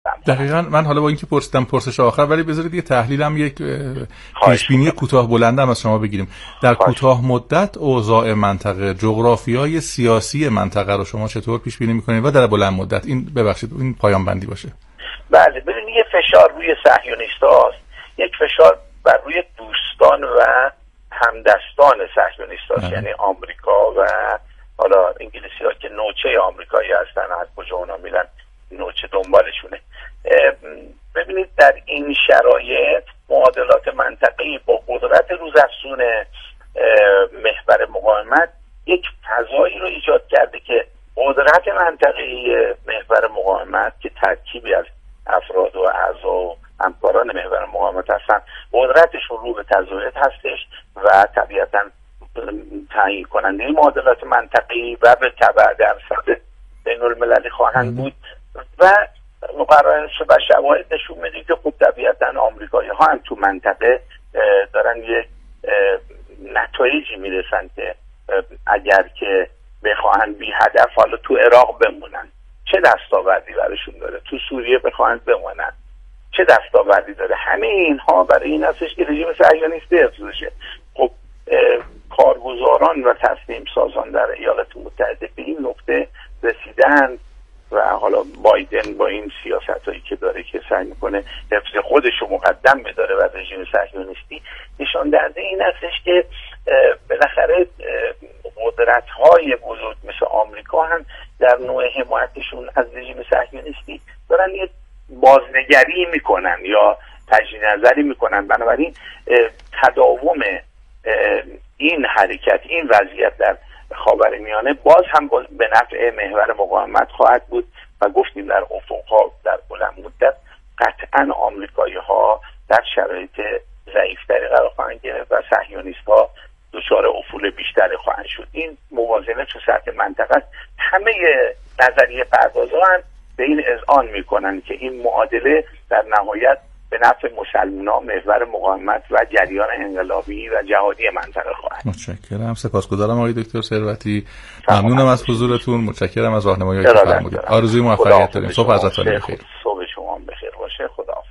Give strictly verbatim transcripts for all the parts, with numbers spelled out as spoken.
دقیقاً. من حالا با اینکه پرسیدم پرسش آخر، ولی بذارید یه تحلیلم، یک پیشبینی کوتاه بلندم از شما بگیریم. در کوتاه مدت اوضاع منطقه، جغرافیای سیاسی منطقه رو شما چطور پیش بینی می‌کنید و در بلند مدت این ببخشید این پایان بندی باشه؟ بله، ببینید یه فشار روی صهیونیست‌هاست، یک فشار بر روی دوستان و همدستان صهیونیست‌هاست، یعنی آمریکا و حالا انگلیسی‌ها که نوچه آمریکایی هستن، از کجا اونا میرن نوچه دنبالشونه. ببینید در این شرایط معادلات منطقه‌ای با قدرت روزافزون محور مقاومت یک فضایی رو ایجاد کرده که قدرت منطقه‌ای محور مقاومت که ترکیبی از افراد و اعضا و همکاران محور مقاومت هستن، قدرتشون رو به تضاعف هستش و طبیعتاً تعیین کننده معادلات منطقه‌ای و به تبع درصد بین المللی خواهند بود و مقررش و شواهد نشون میده که خب طبیعتاً آمریکایی ها هم تو منطقه دارن یک نتایجی میرسن که اگر که بخواهن بی هدف حالا تو عراق بمونن چه دستاوردی براشون داره، تو سوریه بخواهن بمونن چه دستاوردی داره. همه اینها برای این هستش که رژیم صهیونیستی حفظ بشه. خب کارگزاران و تصمیم سازان در ایالات متحده به این نقطه رسیدن و حالا بایدن با این سیاستایی که داره که سعی میکنه حفظ خودش رو مقدم بداره و رژیم صهیونیستی، نشان دهنده این هستش که بالاخره قدرت‌های بزرگ مثل آمریکا هم در نوع حمایتشون از رژیم صهیونیستی دارن یه بازنگری میکنن یا تجدید نظری میکنن. بنابراین تداوم این حرکت، این وضعیت در خاورمیانه باز هم باز به نفع محور مقاومت خواهد بود و گفتیم در افق‌ها در بلند مدت قطعا آمریکایی ها در شرایط ضعیف‌تری قرار خواهند گرفت و صهیونیست‌ها دچار افول بیشتری خواهند شد. این موازنه تو سطح منطقه است. همه نظریه پردازان هم به این اذعان میکنن که این معادله در نهایت به نفع مسلمانان، محور مقاومت و جریان انقلابی و جهادی منطقه خواهد. متشکرم، سپاسگزارم آقای دکتر ثروتی. ممنونم از حضورتون، متشکرم از راهنمایی که فرمودید. آرزوی موفقیت داریم. صبح حضرت علی بخیر. صبح شما بخیر باشه. خداحافظ.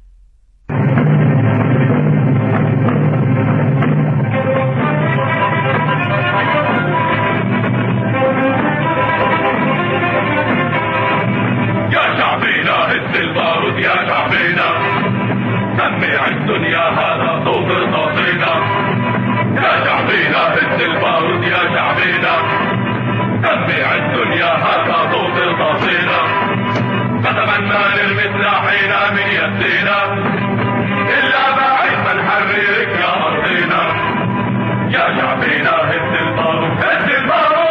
سمع الدنيا هذا صوت رصاصينا، يا شعبينا هز البارود يا شعبينا، سمع الدنيا هذا صوت رصاصينا، فتمنى نرمي سلاحينا من يدينا، إلا بعيد ما نحررك يا أرضنا، يا شعبينا هز البارود هز البارود.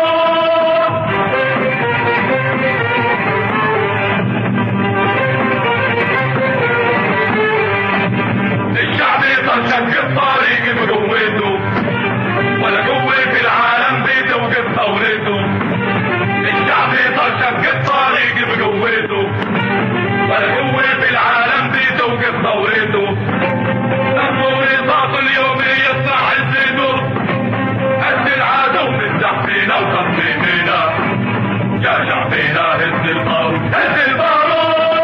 شك الطريق بقوته ولا قوة في العالم بيته وقف ثورته، الشعب يضل شك الطريق بقوته ولا قوة في العالم بيته وقف ثورته، نمو رصاص اليوم يطلع الزيتو، هز العدو من تحتنا وتصميمنا، يا شعبنا هز البارود هز البارود.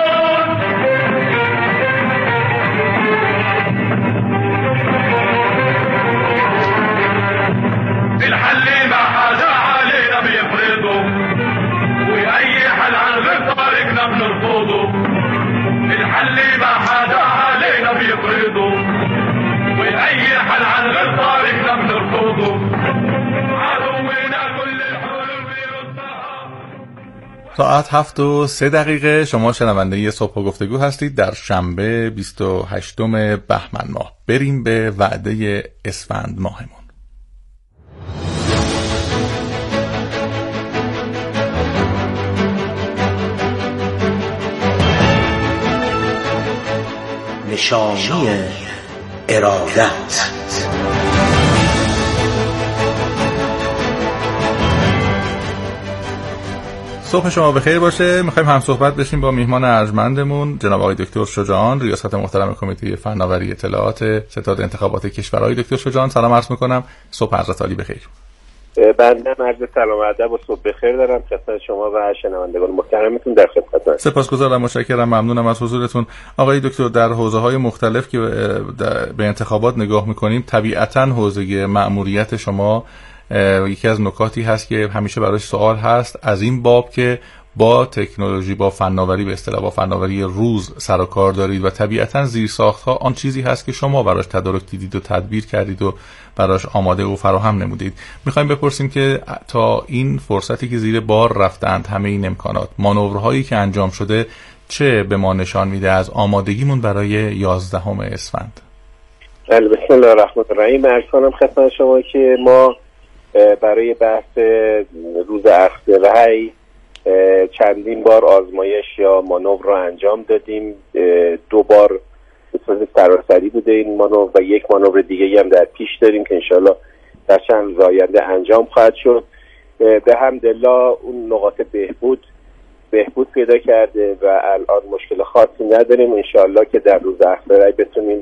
الحل ما حدا علينا بيفرضه وأي حل عن غير طريقنا بنرفضه، الحل ما حدا علينا بيفرضه وأي حل عن غير طريقنا بنرفضه، عدونا كل الحلول بيردها. ساعت هفت و سه دقیقه. شما شنونده صبح و گفتگو هستید در شنبه بیست و هشتم بهمن ماه. بریم به وعده اسفند ماهمون. نشانی ارادت. صبح شما بخیر باشه. میخوایم هم صحبت بشیم با میهمان ارجمندمون جناب آقای دکتر شجاعان، ریاست محترم کمیته فناوری اطلاعات ستاد انتخابات کشور. آقای دکتر شجاعان سلام عرض میکنم. صبح حضرت عالی بخیر. بنده عرض سلام و ادب و صبح بخیر دارم خدمت شما و شنوندگان محترمتون. در خدمتتون. سپاسگزارم، متشکرم، ممنونم از حضورتون. آقای دکتر، در حوزه‌های مختلف که به انتخابات نگاه می‌کنیم، طبیعتاً حوزه مأموریت شما یکی از نکاتی هست که همیشه براش سوال هست، از این باب که با تکنولوژی، با فناوری، به اصطلاح با فناوری روز سر و کار دارید و طبیعتاً زیرساخت‌ها آن چیزی هست که شما براش تدارک دیدید و تدبیر کردید و براش آماده و فراهم نمودید. می‌خوایم بپرسیم که تا این فرصتی که زیر بار رفتند همه این امکانات، مانورهایی که انجام شده، چه به ما نشان میده از آمادگیمون برای یازدهم اسفند؟ بله، بسم الله الرحمن الرحیم. عرض کنم خدمت شما که ما برای بحث روز اخذ رأی چندین بار آزمایش یا مانور رو انجام دادیم. دو بار به صورت سراسری بوده این مانور و یک مانور دیگه هم در پیش داریم که انشالله در چند روز آینده انجام خواهد شد. به حمدالله اون نقاط بهبود بهبود پیدا کرده و الان مشکل خاصی نداریم. انشالله که در روز اخذ رأی بتونیم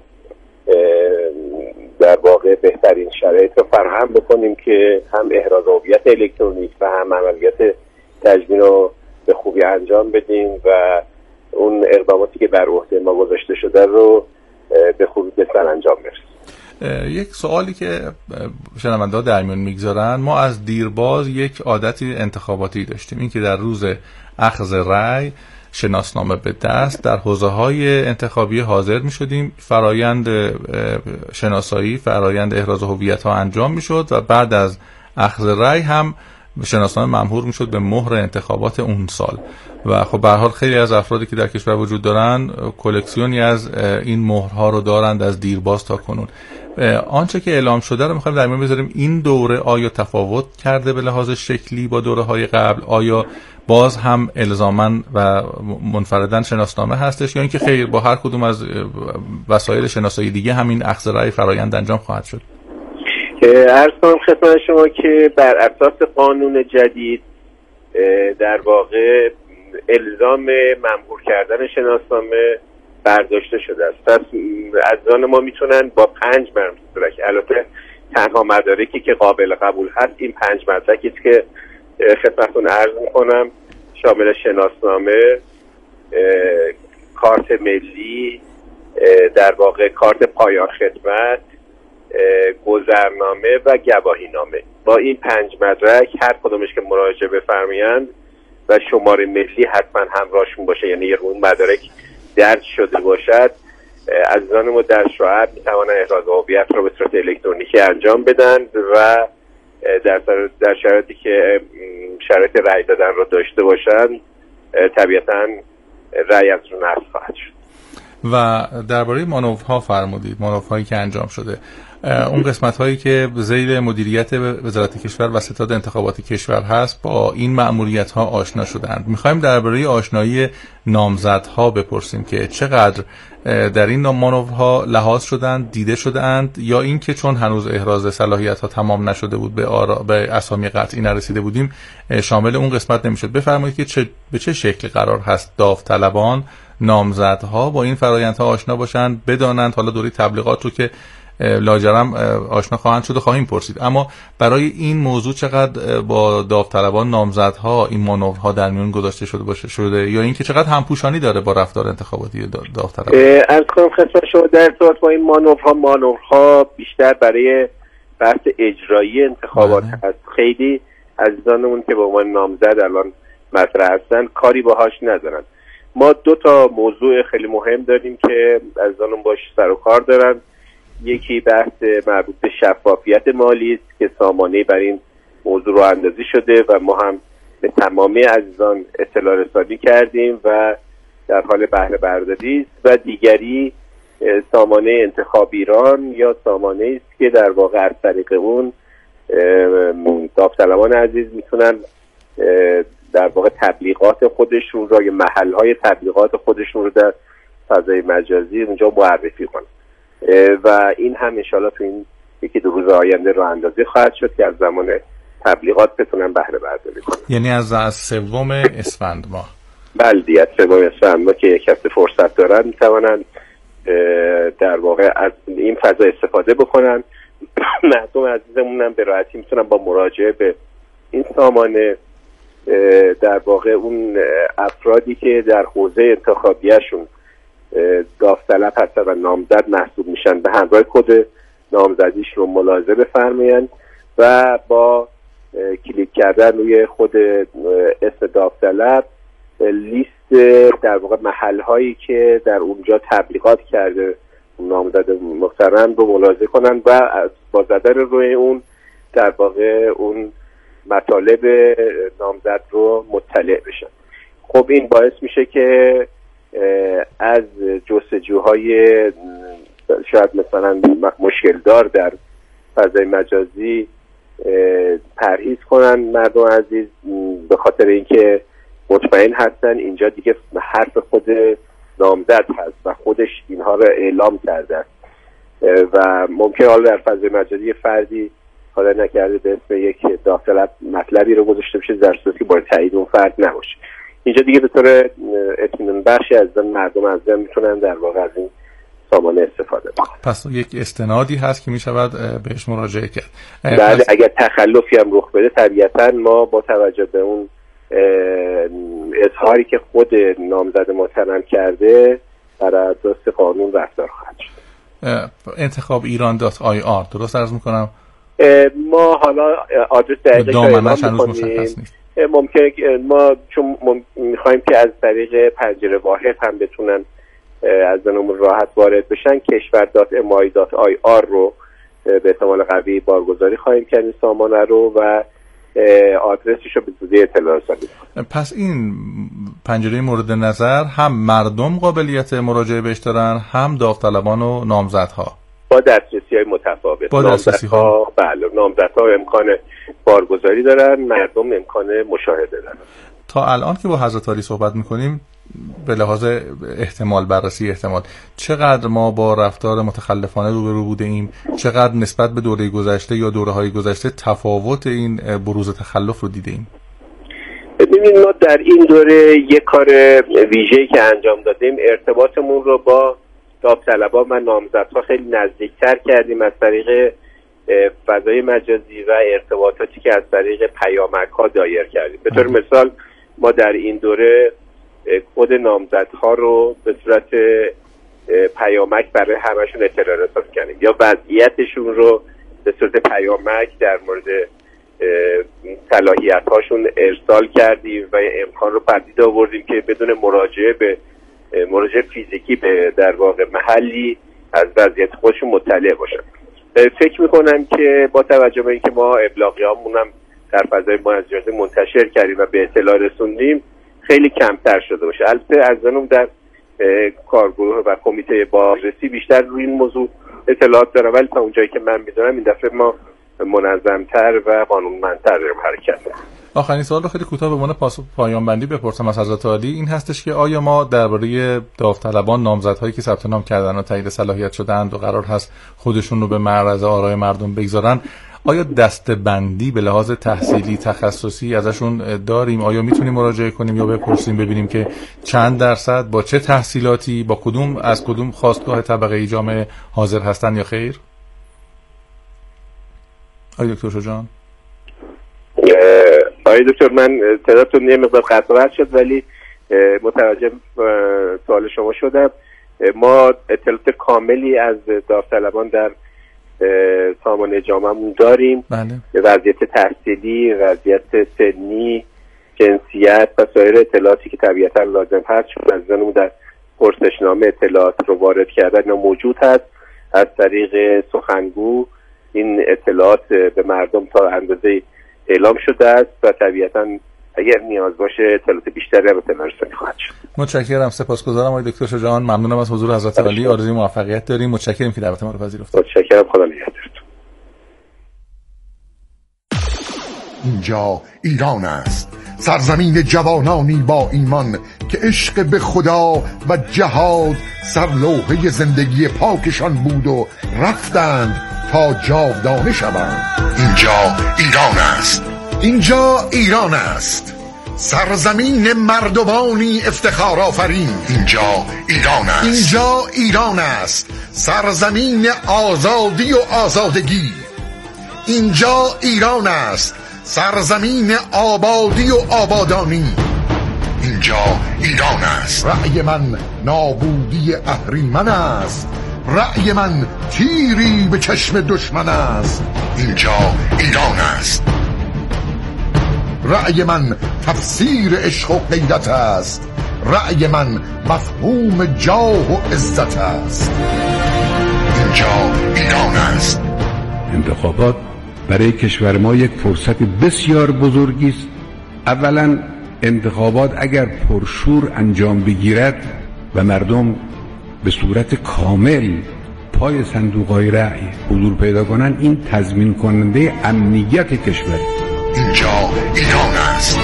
در واقع بهترین شرایط رو فراهم بکنیم که هم احراز هویت الکترونیک و هم عملیات تجمیم رو به خوبی انجام بدیم و اون اقداماتی که بر عهده ما گذاشته شده رو به خوبی به سر انجام برسیم. یک سوالی که شنونده‌ها در میون میگذارن، ما از دیرباز یک عادتی انتخاباتی داشتیم، این که در روز اخذ رأی شناسنامه به دست در حوزه‌های انتخابی حاضر می‌شدیم، فرایند شناسایی، فرایند احراز هویت‌ها انجام می‌شد و بعد از اخذ رأی هم شناسنامه ممهور می‌شد به مهر انتخابات اون سال. و خب به هر حال خیلی از افرادی که در کشور وجود دارن کلکسیونی از این مهرها رو دارند از دیرباز تا کنون. آنچه که اعلام شده رو می‌خوایم در میان بذاریم. این دوره آیا تفاوت کرده به لحاظ شکلی با دوره‌های قبل؟ آیا باز هم الزاماً و منفرداً شناسنامه هستش یا اینکه خیر با هر کدوم از وسایل شناسایی دیگه همین اخذ رأی فرایند انجام خواهد شد؟ عرض کنم خدمت شما که بر اساس قانون جدید در واقع الزام ممهور کردن شناسنامه برداشته شده است. پس عزیزان ما میتونن با پنج مدرک، البته تنها مدارکی که قابل قبول هست این پنج مدرکی است که خدمتتون عرض میکنم، شامل شناسنامه، کارت ملی، در واقع کارت پایان خدمت، گذرنامه و گواهینامه. با این پنج مدرک هر کدومش که مراجعه بفرمایند و شماره ملی حتما همراهشون باشه، یعنی یه اون مدارک درج شده باشد، عزیزان ما در شعب میتوانند احراز هویت رو به صورت الکترونیکی انجام بدن و در در شرایطی که شرایط رأی دادن رو داشته باشن طبیعتاً رأی از رو نصب خواهد شد. و درباره مانورها فرمودید، مانورهایی که انجام شده، اون قسمت هایی که زیر مدیریت وزارت کشور و ستاد انتخاباتی کشور هست با این مأموریت ها آشنا شدند. میخوایم درباره آشنایی نامزدها بپرسیم که چقدر در این مانورها لحاظ شدند، دیده شدند، یا اینکه چون هنوز احراز صلاحیت ها تمام نشده بود به, آرا... به اسامی قطعی نرسیده بودیم شامل اون قسمت نمیشد. بفرمایید که چه... به چه شکل قرار هست داوطلبان، نامزدها با این فرآیندها آشنا باشند، بدانند، حالا دوره تبلیغات رو که لاجرم آشنا خواهند شد و خواهیم پرسید، اما برای این موضوع چقدر با داوطلبان، نامزدها این مانورها در میون گذاشته شده باشه شده یا اینکه چقدر همپوشانی داره با رفتار انتخاباتی داوطلبان؟ عرض کنم خدمت شما در ارتباط با این مانورها مانورها بیشتر برای بحث اجرایی انتخابات هست. خیلی عزیزانمون که به عنوان نامزد الان مطرح هستن کاری باهاش ندارن. ما دو تا موضوع خیلی مهم داریم که عزیزانمون باش سر و کار دارن. یکی بحث مربوط به شفافیت مالی است که سامانه بر این موضوع رو اندازی شده و ما هم به تمامی عزیزان اطلاع رسانی کردیم و در حال بهره برداری است. و دیگری سامانه انتخاب ایران یا سامانه است که در واقع از طریق اون داوطلبان عزیز میتونن در واقع تبلیغات خودشون رو یا محل‌های تبلیغات خودشون رو در فضای مجازی اونجا معرفی کنن و این هم انشالله تو این یکی دو روز آینده رو اندازی خواهد شد که از زمان تبلیغات بتونن بهره برداری کنن. یعنی از از سوم اسفند ماه؟ بله دیگه از سوم اسفند ماه که یک هفته فرصت دارن میتوانن در واقع از این فضا استفاده بکنن. مردم عزیزمونم به راحتی میتونن با مراجعه به این سامانه در واقع اون افرادی که در حوزه انتخابیه‌شون داوطلب هستن و نامزد محسوب میشن به همراه کد نامزدیش رو ملاحظه بفرمایند و با کلیک کردن روی خود اسم داوطلب لیست در واقع محل‌هایی که در اونجا تبلیغات کرده نامزد محترم رو ملاحظه کنن و با زدن روی اون در واقع اون مطالب نامزد رو مطلع بشن. خب این باعث میشه که از جستجوهای شاید مثلا مشکل دار در فضای مجازی پرهیز کنن مردم عزیز، به خاطر اینکه مطمئن هستن اینجا دیگه حرف خود نامزد هست و خودش اینها رو اعلام کرده است و ممکن حالا در فضای مجازی فردی حالا نکرده به اسم یک داوطلب مطلبی رو گذاشته بشه در صورتی با تایید اون فرد نباشه. اینجا دیگه به طور اطمینان بخشی از مردم عزیز میتونن در واقع از این سامانه استفاده کنن. پس یک استنادی هست که میشود بهش مراجعه کرد. بله، اگر تخلفی هم رخ بده طبیعتا ما با توجه به اون اظهاری که خود نامزد محترم کرده بر اساس قانون رفتار خواهد شد. انتخاب ایران دات آی آر درست عرض میکنم؟ ما حالا آدرس دقیقی که اعلام میکنیم ممکنه ما چون میخوایم که از طریق پنجره واحد هم بتونن از دنمون راحت وارد بشن کشور دات ام آی دات آی آر رو به احتمال قوی بارگذاری خواهیم کرد این سامانه رو و آدرسش رو به زودی اطلاع رسانی. پس این پنجره مورد نظر هم مردم قابلیت مراجعه بهش دارن هم داوطلبان و نامزدها با دسترسی‌های متفاوت. با نامزدها بله نامزدها امکان بارگذاری دارن، مردم امکان مشاهده دارن. تا الان که با حضرت عالی صحبت میکنیم به لحاظ احتمال بررسی احتمال چقدر ما با رفتار متخلفانه روبرو بوده ایم، چقدر نسبت به دوره گذشته یا دوره‌های گذشته تفاوت این بروز تخلف رو دیده ایم؟ ببینید ما در این دوره یک کار ویژه‌ای که انجام دادیم ارتباطمون رو با داوطلبان و نامزدها خیلی نزدیکتر کردیم از طریق فضای مجازی و ارتباطاتی که از طریق پیامک‌ها دایر کردیم. به طور مثال ما در این دوره کد نامزدها رو به صورت پیامک برای همشون اطلاع رسانی کردیم یا وضعیتشون رو به صورت پیامک در مورد صلاحیت‌هاشون ارسال کردیم و امکان رو پدید آوردیم که بدون مراجعه به مراجعه فیزیکی به در واقع محلی از وضعیت خودشون مطلع باشن. فکر میکنم که با توجه به اینکه ما ابلاغیه‌هامون هم در فضای مجازی منتشر کردیم و به اطلاع رسوندیم خیلی کمتر شده باشه. البته از زنم در کارگروه و کمیته بازرسی بیشتر روی این موضوع اطلاعات دارم، ولی تا اونجایی که من میدونم این دفعه ما منظمتر و قانونمندتر داریم حرکت کنیم. آخرین سوال رو خیلی کوتاه به عنوان پایان بندی بپرسم از حضرت عالی، این هستش که آیا ما درباره داوطلبان نامزدهایی که ثبت نام کردن و تایید صلاحیت شدند و قرار هست خودشون رو به معرض آرای مردم بگذارن، آیا دسته‌بندی به لحاظ تحصیلی تخصصی ازشون داریم؟ آیا میتونیم مراجعه کنیم یا بپرسیم ببینیم که چند درصد با چه تحصیلاتی با کدوم از کدوم خواستگاه طبقه جامعه حاضر هستن یا خیر؟ آقای دکتر شجاع. آقای دکتر من تعدادتون یه مقدار قطع شد ولی متوجه سوال شما شدم. ما اطلاعات کاملی از داوطلبان در سامانه جامعه‌مون داریم. بله. وضعیت تحصیلی، وضعیت سنی، جنسیت و سایر اطلاعاتی که طبیعتا لازم هست چون عزیزانمون در پرسشنامه اطلاعات رو وارد کردن موجود هست. از طریق سخنگو این اطلاعات به مردم تا اندازه اعلام شده است و طبیعتا اگر نیاز باشه اطلاعات بیشتری هم اطلاع رسانی خواهد شد. متشکرم، سپاسگزارم آقای دکتر شجاع، ممنونم از حضور حضرت عالی، آرزوی موفقیت داریم. متشکرم که دعوت ما رو پذیرفتید. متشکرم، خدا نگهدارتون. اینجا ایران است، سرزمین جوانانی با ایمان که عشق به خدا و جهاد سر لوحه زندگی پاکشان بود و رفتند تا جاودانه شوند. اینجا ایران است، اینجا ایران است، سرزمین مردمانی افتخار آفرین. اینجا ایران است، اینجا ایران است، سرزمین آزادی و آزادگی. اینجا ایران است، سرزمین آبادی و آبادانی. اینجا ایران است. رأی من نابودی اهریمن است، رأی من تیری به چشم دشمن است. اینجا ایران است. رأی من تفسیر عشق و غیرت است، رأی من مفهوم جاه و عزت است. اینجا ایران است. انتخابات برای کشور ما یک فرصت بسیار بزرگی است. اولا انتخابات اگر پرشور انجام بگیرد و مردم به صورت کامل پای صندوق‌های رأی حضور پیدا کنند، این تضمین کننده امنیت کشور. اینجا ایران است.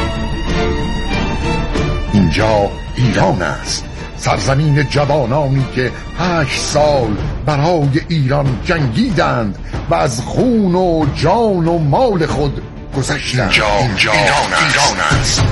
اینجا ایران است، سرزمین جوانانی که هشت سال برای ایران جنگیدند و از خون و جان و مال خود گذشتند. اینجا, اینجا ایران است, ایران است.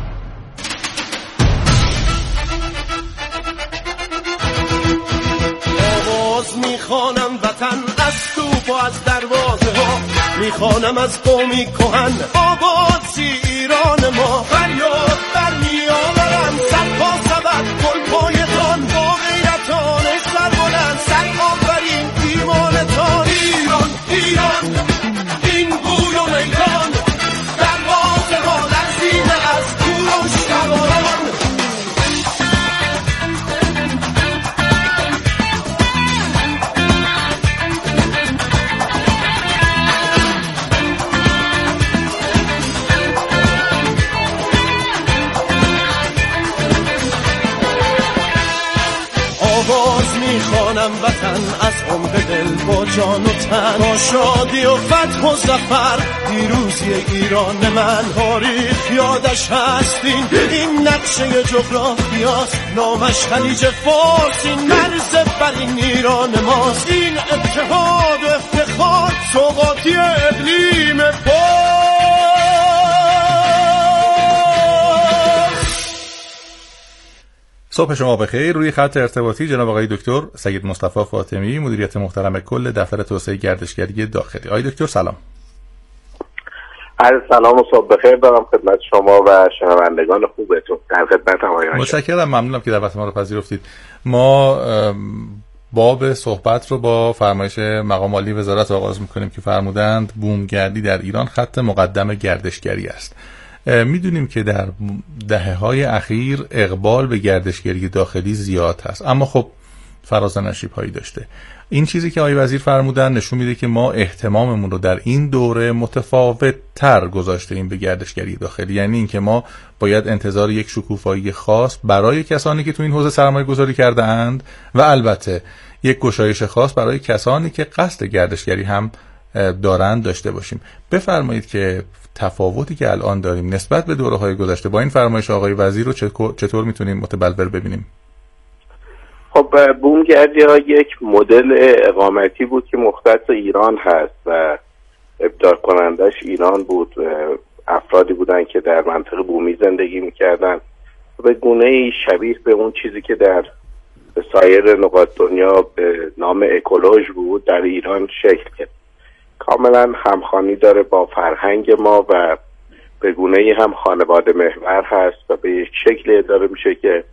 آواز میخوانم وطن از توپ و از دروازه ها، میخوانم از قومی کهن آباد سی ایران ما. فریاد بر میآورم صدها سبد گل پایتان، با غیرتان سر بلند سر آفرین ایمانتان. ایران ایران این گوی و میدان، دروازه ها لرزیده از کوروش جوانان. آواز میخوانم وطن از عمق دل با جان و تن، با شادی و فتح و ظفر دیروزی ایران من. تاریخ یادش هستین این نقشه جغرافیاست، نامش خلیج فارس، این مرز بر این ایران ماست. این اتحاد و افتخار سوقاتی اقلیم پاس. صبح شما بخیر. روی خط ارتباطی جناب آقای دکتر سید مصطفی فاطمی، مدیریت محترم کل دفتر توسعه گردشگری داخلی. آقای دکتر سلام. عرض سلام و صبح بخیر دارم خدمت شما و شنوندگان خوبتون. در خدمتم آقای. متشکرم، ممنونم که دعوت ما رو پذیرفتید. ما باب صحبت رو با فرمایش مقام عالی وزارت آغاز می‌کنیم که فرمودند بومگردی در ایران خط مقدم گردشگری است. میدونیم که در دهه‌های اخیر اقبال به گردشگری داخلی زیاد هست، اما خب فراز و نشیب‌هایی داشته. این چیزی که آقای وزیر فرمودن نشون میده که ما اهتماممون رو در این دوره متفاوت‌تر گذاشتیم به گردشگری داخلی، یعنی اینکه ما باید انتظار یک شکوفایی خاص برای کسانی که تو این حوزه سرمایه گذاری کرده اند و البته یک گشایش خاص برای کسانی که قصد گردشگری هم دارند داشته باشیم. بفرمایید که تفاوتی که الان داریم نسبت به دوره‌های گذشته با این فرمایش آقای وزیر رو چطور میتونیم متبلور ببینیم؟ خب بومگردی ها یک مدل اقامتی بود که مختص ایران هست و ابداع کنندش ایران بود. افرادی بودن که در منطقه بومی زندگی میکردن و به گونه شبیه به اون چیزی که در سایر نقاط دنیا به نام اکولوژ بود در ایران شکل گرفت. کاملا همخوانی داره با فرهنگ ما و به گونه‌ای هم خانواده محور هست و به یک شکلی اداره میشه که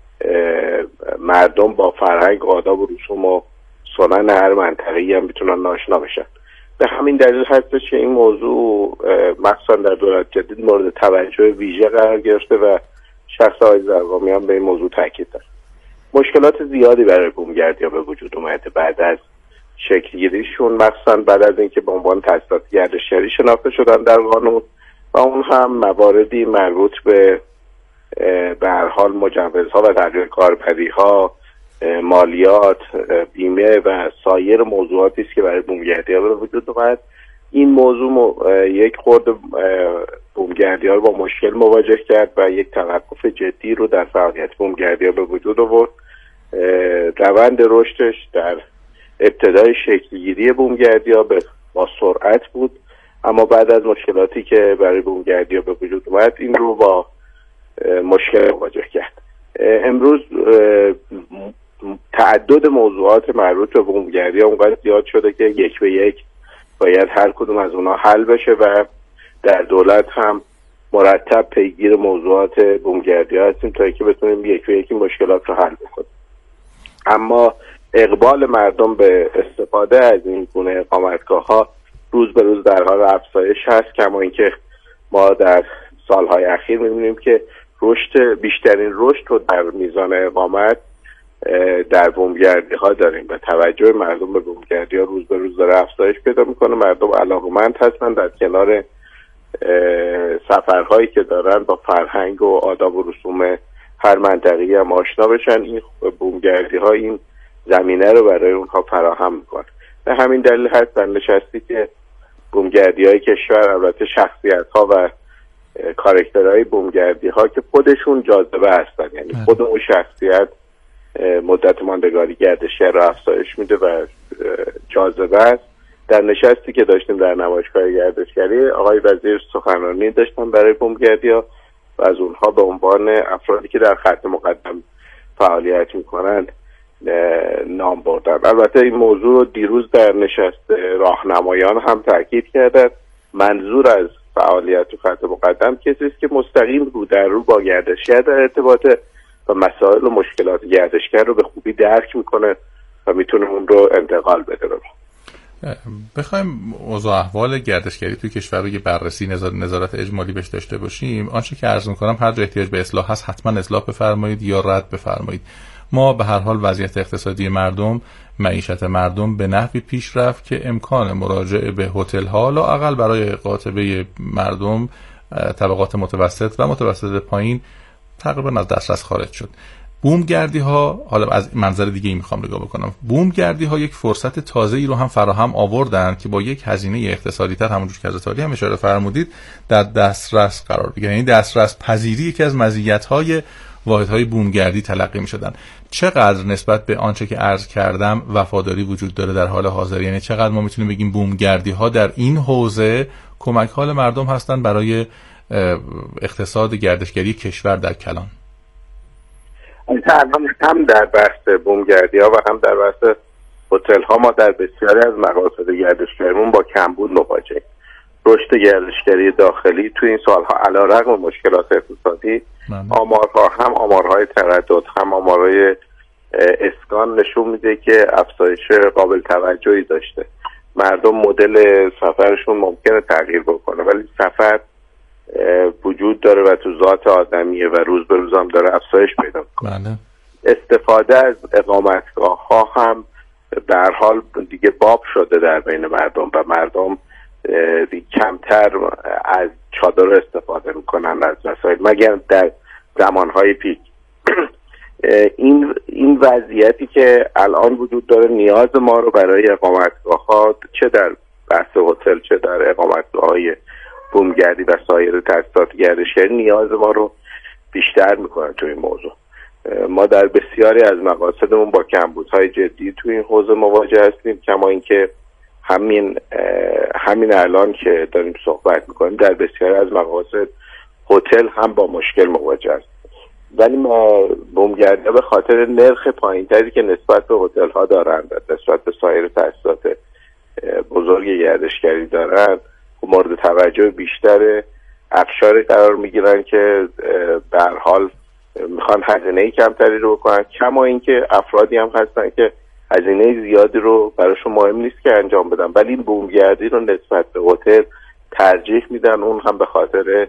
مردم با فرهنگ، آداب و رسوم و سنن هر منطقه‌ای هم میتونن آشنا بشن. به همین دلیل هستش که این موضوع مخصوصا در دولت جدید مورد توجه ویژه قرار گرفته و شخص آقای زرقامی هم به این موضوع تاکید داشت. مشکلات زیادی برای بومگردی‌ها به وجود اومده بعد از شکل‌گیریشون، مخصوصا بعد از اینکه به عنوان تأسیسات گردشگری شناخته شدن در قانون و اون هم مواردی مربوط به به هر حال مجوزها و تغییر کاربری‌ها، مالیات، بیمه و سایر موضوعاتی است که برای بومگردی‌ها به وجود اومد. این موضوع یک خورده بومگردی‌ها رو با مشکل مواجه کرد و یک توقف جدی رو در فعالیت بومگردی‌ها به وجود آورد. روند رشدش در ابتدای شکلگیری بومگردی‌ها با سرعت بود، اما بعد از مشکلاتی که برای بومگردی‌ها به وجود اومد این رو با مشکل مواجه کرد. امروز تعدد موضوعات مربوط به بومگردی اونقدر زیاد شده که یک به یک باید هر کدوم از اونها حل بشه و در دولت هم مرتب پیگیر موضوعات بومگردی ها هستیم تا اینکه بتونیم یک به یکی مشکلات رو حل بکنیم. اما اقبال مردم به استفاده از این گونه اقامتگاه ها روز به روز در حال افزایش هست، کما اینکه ما در سالهای اخیر می‌بینیم که رشد بیشترین رشد رو در میزان اقامت در بومگردی ها داریم و توجه مردم به بومگردی ها روز به روز داره افزایش پیدا میکنه. مردم علاقمند هستن در کنار سفرهایی که دارن با فرهنگ و آداب و رسوم هر منطقه‌ای هم آشنا بشن. این بومگردی ها این زمینه رو برای اونها فراهم میکنه. به همین دلیل هست در نشستی که بومگردی های کشور، البته شخصیت ها و کاراکترهای بومگردی ها که خودشون جاذبه هستن، یعنی خود اون شخصیت مدت ماندگاری گردشگر رو افزایش میده و جاذبه است. در نشستی که داشتیم در نمایشگاه گردشگری، آقای وزیر سخنرانی داشتن برای بومگردی ها و از اونها به عنوان افرادی که در خط مقدم فعالیت میکنن نام بردن. البته این موضوع دیروز در نشست راهنمایان هم تاکید کردن. منظور از فعالیت و خط مقدم کسی است که مستقیم رو در رو با گردشگر در ارتباطه و مسائل و مشکلات گردشگر رو به خوبی درک میکنه و میتونه اون رو انتقال بده. بخوایم اوضاع احوال گردشگری توی کشور رو یه بررسی نظارت اجمالی بهش داشته باشیم، آنچه که عرض میکنم هر جا احتیاج به اصلاح هست حتما اصلاح بفرمایید یا رد بفرمایید. ما به هر حال وضعیت اقتصادی مردم، معیشت مردم به نحوی پیش رفت که امکان مراجعه به هتل ها لااقل برای قاطبه مردم طبقات متوسط و متوسط پایین تقریبا از دسترس خارج شد. بومگردی ها، حالا از منظر دیگه ای میخوام نگاه بکنم، بومگردی ها یک فرصت تازه ای رو هم فراهم آوردن که با یک هزینه اقتصادی تر، همونجور که حضرت عالی هم اشاره فرمودید، در دسترس قرار بگیرن. یعنی دسترس پذیری یکی از مزیت های واحدهای بومگردی تلقی میشدن. چقدر نسبت به آنچه که عرض کردم وفاداری وجود داره در حال حاضر؟ یعنی چقدر ما میتونیم بگیم بومگردی ها در این حوزه کمک حال مردم هستن برای اقتصاد گردشگری کشور در کلان؟ هم در بحث بومگردی ها و هم در بحث هتل ها ما در بسیاری از مقاصد گردشگریمون با کمبود مواجهیم. رشد گردشگری داخلی توی این سالها علیرغم مشکلات اقتصادی، آمارها هم آمارهای تردد هم آمارهای اسکان نشون میده که افزایش قابل توجهی داشته. مردم مدل سفرشون ممکنه تغییر بکنه ولی سفر وجود داره و تو ذات آدمیه و روز به روز هم داره افزایش پیدا میکنه. استفاده از اقامتگاه ها هم در حال دیگه باب شده در بین مردم و مردم کمتر از چادر استفاده میکنن از وسایل مگر در زمانهای پیک. این این وضعیتی که الان وجود داره نیاز ما رو برای اقامتگاه ها، چه در بحث هتل چه در اقامتگاه های بومگردی و سایر تاسیسات گردشگری، نیاز ما رو بیشتر میکنه تو این موضوع. ما در بسیاری از مقاصدمون با کمبودهای جدی تو این حوزه مواجه هستیم، کما اینکه همین همین الان که داریم صحبت میکنیم در بسیاری از مقاصد هتل هم با مشکل مواجه است. ولی ما بومگردی به خاطر نرخ پایینتری که نسبت به هتل ها دارند و نسبت به سایر تاسیسات بزرگ گردشگری دارند مورد توجه بیشتر افشاری قرار میگیرن که به هر حال میخوان هزینه کمتری رو بکنن، کما اینکه افرادی هم هستن که هزینه زیادی رو براشون مهم نیست که انجام بدن ولی این بومگردی رو نسبت به هتل ترجیح میدن، اون هم به خاطر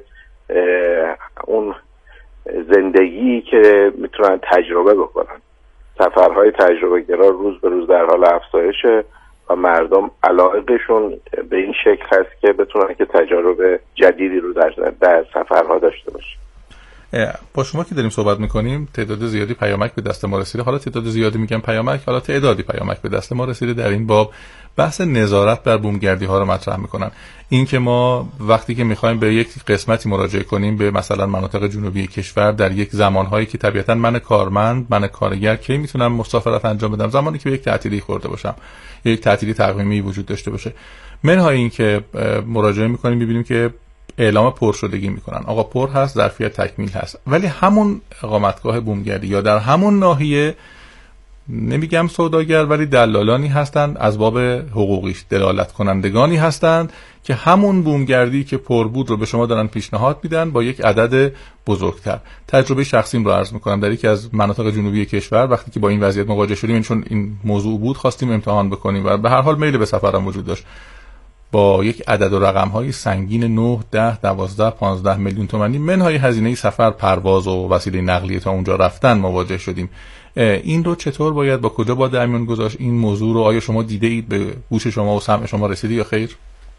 اون زندگی که میتونن تجربه بکنن. سفرهای تجربه گرا روز به روز در حال افزایشه و مردم علاقهشون به این شکل هست که بتونن که تجارب جدیدی رو در, در سفرها داشته باشن. با شما که داریم صحبت میکنیم تعداد زیادی پیامک به دست ما رسیده. حالا تعداد زیادی میگم پیامک، حالا تعدادی پیامک به دست ما رسیده در این باب. بحث نظارت بر بومگردی ها رو مطرح میکنن. این که ما وقتی که میخوایم به یک قسمتی مراجعه کنیم به مثلا مناطق جنوبی کشور در یک زمانهایی که طبیعتا من کارمند، من کارگر کی میتونم مسافرت انجام بدم؟ زمانی که به یک تعطیلی خورده باشم یا یک تعطیلی تقویمی وجود داشته باشه. منهای این که مراجعه میکنیم میبینیم که اعلام پرشدگی میکنن، آقا پر هست، ظرفیت تکمیل هست، ولی همون اقامتگاه بومگردی یا در همون ناحیه نمیگم سوداگر، ولی دلالانی هستند از باب حقوقیش، دلالت کنندگانی هستند که همون بومگردی که پر بود رو به شما دارن پیشنهاد میدن با یک عدد بزرگتر. تجربه شخصیم رو عرض میکنم. در یکی از مناطق جنوبی کشور وقتی که با این وضعیت مواجه شدیم، چون این موضوع بود، خواستیم امتحان بکنیم و به هر حال میل به سفرم وجود داشت. با یک عدد و رقم‌های سنگین نه، ده، دوازده، پانزده میلیون تومانی منهای هزینه سفر، پرواز و وسیله نقلیه تا اونجا رفتن مواجه شدیم. این رو چطور باید، با کجا با در میون گذاشت این موضوع رو؟ آیا شما دیده اید، به گوش شما و سمع شما رسیده یا خیر؟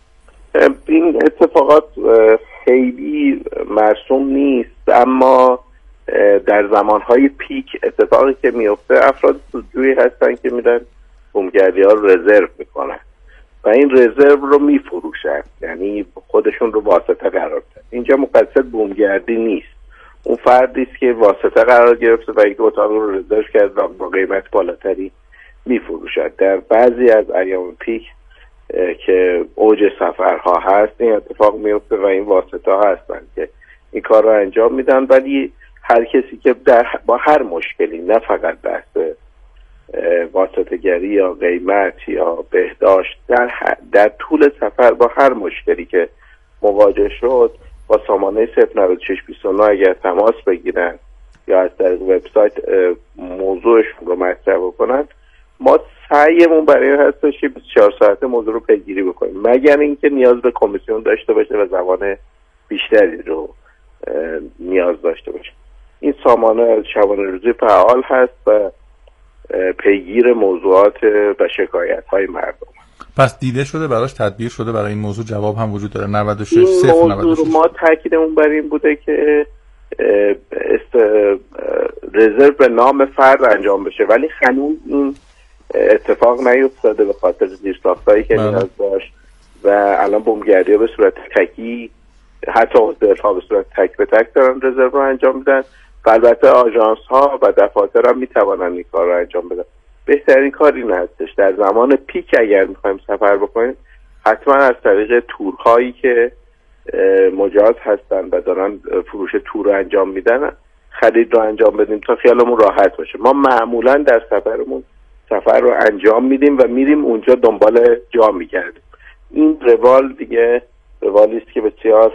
این اتفاقات خیلی مرسوم نیست، اما در زمانهای پیک اتفاقی که میفته افراد سودجویی هستن که میرن بومگردی ها رو رزرو میکنن و این رزرو رو میفروشن، یعنی خودشون رو واسطه قرار دادن. اینجا مقصد بومگردی نیست، اون فردی است که واسطه قرار گرفته و یک اتاق رو رزرو کرد و با قیمت بالاتری میفروشد. در بعضی از ایام پیک که اوج سفرها هست این اتفاق میفته و این واسطه ها هستن که این کار رو انجام میدن، ولی هر کسی که در با هر مشکلی، نه فقط بحث واسطه گری یا قیمت یا بهداشت، در, در طول سفر با هر مشکلی که مواجه شد با سامانه صفر نود و شش بیست و نه اگر تماس بگیرن یا از طریق وبسایت موضوعشون رو مطرح بکنن، ما سعیمون برای این هستش که بیست و چهار ساعته موضوع رو پیگیری بکنیم، مگر اینکه نیاز به کمیسیون داشته باشه و زمان بیشتری رو نیاز داشته باشه. این سامانه شبانه روزی فعال هست و پیگیر موضوعات و شکایت های مردم. پس دیده شده براش، تدبیر شده برای این موضوع، جواب هم وجود داره؟ نود و شش این صفر موضوع نود و شش. ما تاکیدمون بر این بوده که است رزرو به نام فرد انجام بشه، ولی هنوز این اتفاق نیفتاده به خاطر زیرساختایی که نیاز داشت و الان بومگردی به صورت تکی، حتی هتل‌ها به صورت تک به تک دارن رزرو رو انجام میدن و البته آژانس ها و دفاتر هم میتوانن این کار رو انجام بدن. بهترین کار این هستش در زمان پیک اگر میخوایم سفر بکنیم حتما از طریق تورهایی که مجاز هستن و دارن فروش تور رو انجام میدن خرید رو انجام بدیم تا خیالمون راحت باشه. ما معمولا در سفرمون سفر رو انجام میدیم و میریم اونجا دنبال جا میگردیم. این روال دیگه روالی است که بسیار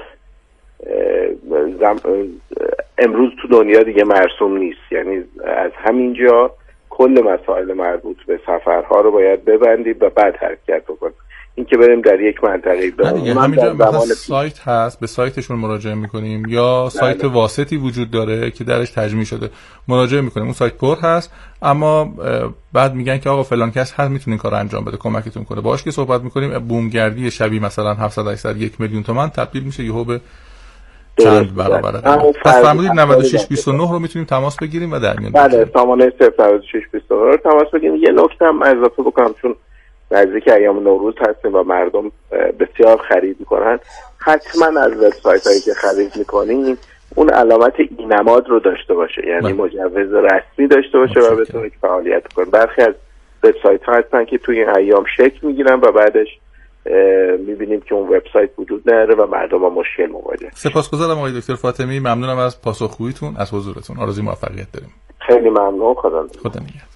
امروز تو دنیا دیگه مرسوم نیست، یعنی از همینجا کل مسائل مربوط به سفرها رو باید ببندیم و بعد حرکت بکنیم. این که بریم در یک منطقه بریم همینجا مثلا سایت هست، به سایتشون مراجعه میکنیم یا سایت واسطی وجود داره که درش تجمیع شده، مراجعه میکنیم، اون سایت پر هست، اما بعد میگن که آقا فلان کس هست میتونه این کارو انجام بده، کمکتون کنه. باهاش که صحبت میکنیم بومگردی شبیه مثلا هفتصد هشتصد یک میلیون تومان تبدیل میشه یهو به چند برابره. پس فرمودید نود و شش بیست و نه رو میتونیم تماس بگیریم و در میون بله سامانه صفر نود و شش بیست و نه رو تماس بگیریم. یه نکته هم اضافه بکنم، چون نزدیک ایام نوروز هستیم و مردم بسیار خرید میکنن، حتما از وبسایت هایی که خرید میکنین اون علامت اینماد رو داشته باشه، یعنی مجوز رسمی داشته باشه و بتونه فعالیت کنه. برخی از وبسایت ها هستن که توی این ایام شک میگیرن و بعدش میبینیم که اون وبسایت وجود نداره و مردم با مشکل مواجهن. سپاسگزارم آقای دکتر فاطمی، ممنونم از پاسخگوییتون، از حضورتون. آرزوی موفقیت داریم. خیلی ممنون. خدا نگهدار. خدا نگهدار.